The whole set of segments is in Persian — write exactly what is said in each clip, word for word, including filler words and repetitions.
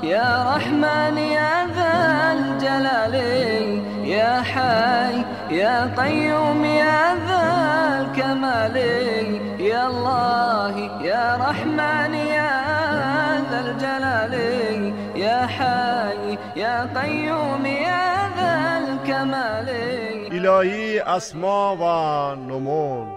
يا رحمن يا ذا الجلال يا حي يا قيوم يا ذا الكمال يا الله يا رحمن يا ذا الجلال يا حي يا قيوم يا ذا الكمال. الهی اسما و نمون.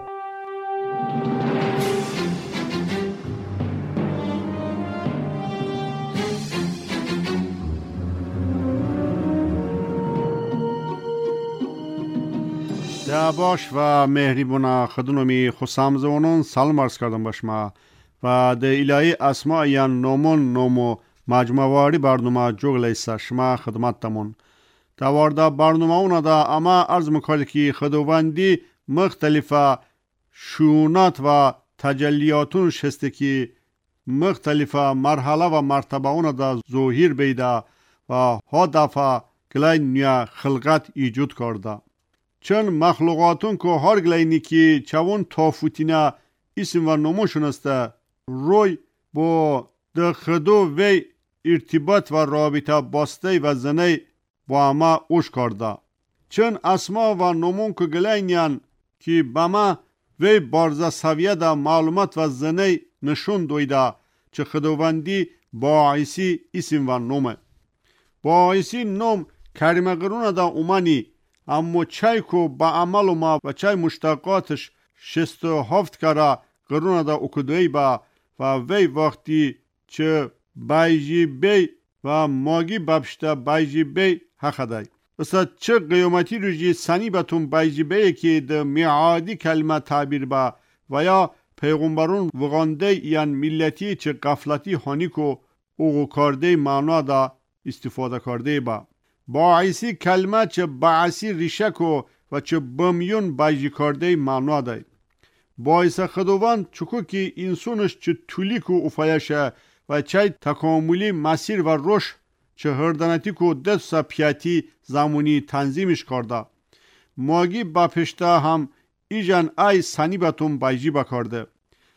ده باش و مهریبونا خدونومی خسامزونون سلام عرض کردم باشما و ده الهی اسما یا نمون نمو مجموعی برنامه جوگلیسا شما خدمت تمون دوارده برنامه اونا دا اما عرض میکنه که خداوندی مختلفه شونات و تجلیاتون شسته که مختلفه مرحله و مرتبه اونا دا ظاهر بیده و ها دفعه گلای نیا خلقت ایجود کرده. چون مخلوقاتون که هر گلینی که چون تافوتینا اسم و نموشون است روی با ده خدو وی ارتباط و رابطه باسته و زنه با اما اوش کرده. چون اسما و نمون که گلینیان که با ما وی بارزه سویه ده معلومات و زنه نشون دویده چه خداوندی باعثی اسم و نمه. باعثی نم کریمه قرون ده اومانی اما چای کو با عمل ما و چای مشتقاتش شست و هفت کرا قرون دا اکدوی با و وی وقتی چه بایجی بی و ماگی ببشتا بایجی بی حق دای. اصلا چه قیامتی روژی سنی باتون بایجی بی که ده میعادی کلمه تعبیر با و یا پیغمبرون وغانده یان ملتی چه قفلتی هانی کو اوغو کرده معنا دا استفاده کرده با. باعثی کلمه چه باعثی ریشکو و چه بمیون بایجی کرده معنا دای. باعث خداوند چکو که انسانش چه طولی کو افایشه و چه تکاملی مسیر و روش چه هردنتی کو دست پیاتی زمانی تنظیمش کرده. ماگی با پشته هم ایجان ای سنی باتون بایجی بکرده.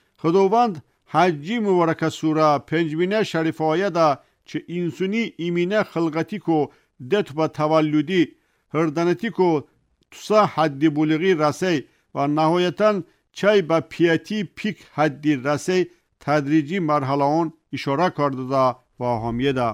خداوند حجی مبارک سوره پنجمینه شریف آیه دا چه انسانی ایمینه خلقتی کو دت با تولدی هردنتی کو تسا حدی بلغی رسی و نهایتاً چای با پیاتی پیک حدی رسی تدریجی مرحله اون اشاره کرده دا و همیه دا.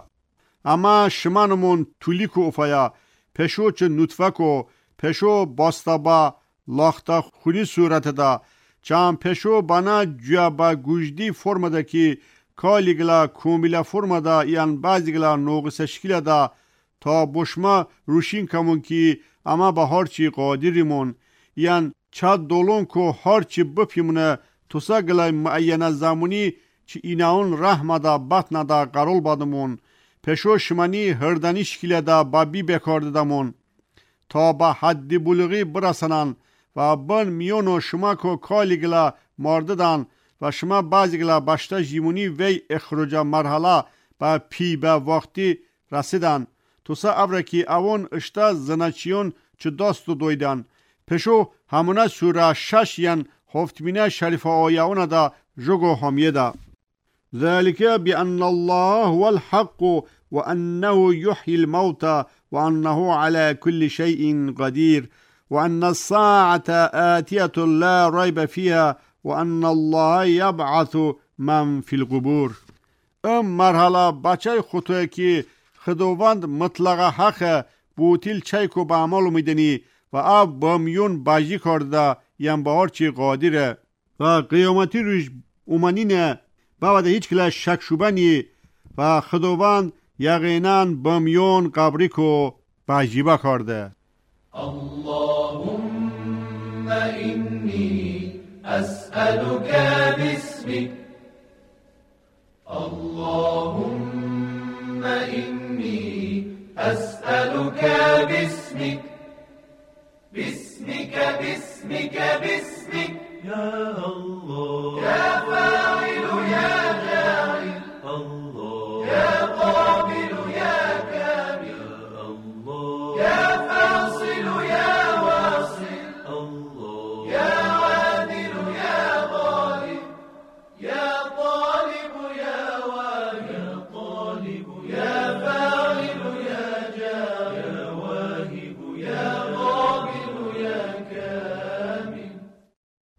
اما شمانمون تولی کو افایا پشو چه نطفه کو پشو باستا با لاختا خونی صورت دا چام پشو بنا جیا با گوجدی فرم دا کی کالیگلا کومیلا فرم دا یان بازیگلا نوغس شکل دا تا بشما روشین کمون کی اما به هرچی قادریمون یان چاد دولون کو هرچی بپیمونه توسا گلای معین زمانی چی ایناون رحمه دا بطنه دا قرول بادمون پشو شمانی هردنی شکل دا بابی بکارده دامون تا با حد بلغی برسنن و بن میونو شما کو کالی گلا مارده دان و شما بازی گلا باشتا جیمونی وی اخروجا مرحله با پی با وقتی رسیدن توسا ابرکی اون اشتا زنچیون چه داستو دویدن پشو همونه سوره شش ین هفتمینه شریف آیه دا جگو همیه دا ذلك بأن الله هو الحق وأنه يحيي الموتى وأنه على كل شيء قدير وأن الساعة آتية لا ريب فيها وأن الله يبعث من في القبور. ام مرحله بچه خطوه که خداوند مطلق حق بوتیل چای کو به عمل میدنی و آب بامیون باجی کرده یم به هر چی قادره و قیامتی روش اومنینه بعد هیچ کلا شک شوبنی و خداوند یقینا بامیون قبری کو باجی با کرده. اللهم إني أسألك باسمك اللهم إني أسألك باسمك باسمك باسمك باسمك يا الله يا فاعل يا فاعل الله يا قابل يا كامل الله يا فاصل يا واصل الله يا عادل يا غالب يا طالب يا واهب يا طالب يا